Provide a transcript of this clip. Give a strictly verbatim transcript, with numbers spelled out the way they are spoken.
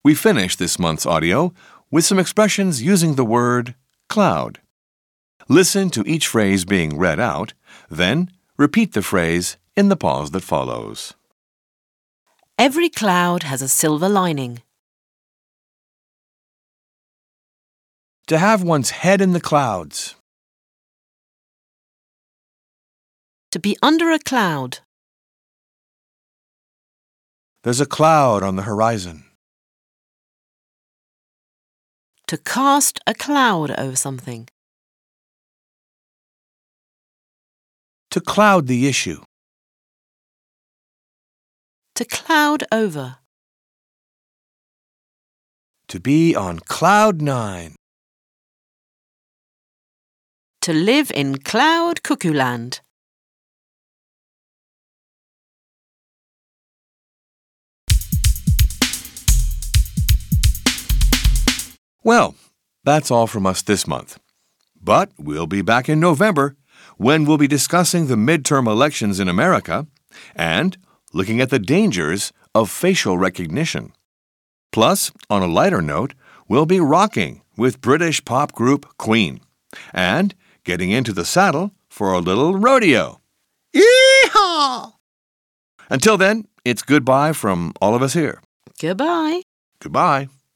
We finish this month's audio with some expressions using the word cloud. Listen to each phrase being read out, then repeat the phrase in the pause that follows. Every cloud has a silver lining. To have one's head in the clouds. To be under a cloud. There's a cloud on the horizon. To cast a cloud over something. To cloud the issue. To cloud over. To be on cloud nine. To live in cloud cuckoo land. Well, that's all from us this month. But we'll be back in November when we'll be discussing the midterm elections in America and looking at the dangers of facial recognition. Plus, on a lighter note, we'll be rocking with British pop group Queen and getting into the saddle for a little rodeo. Yee-haw! Until then, it's goodbye from all of us here. Goodbye. Goodbye.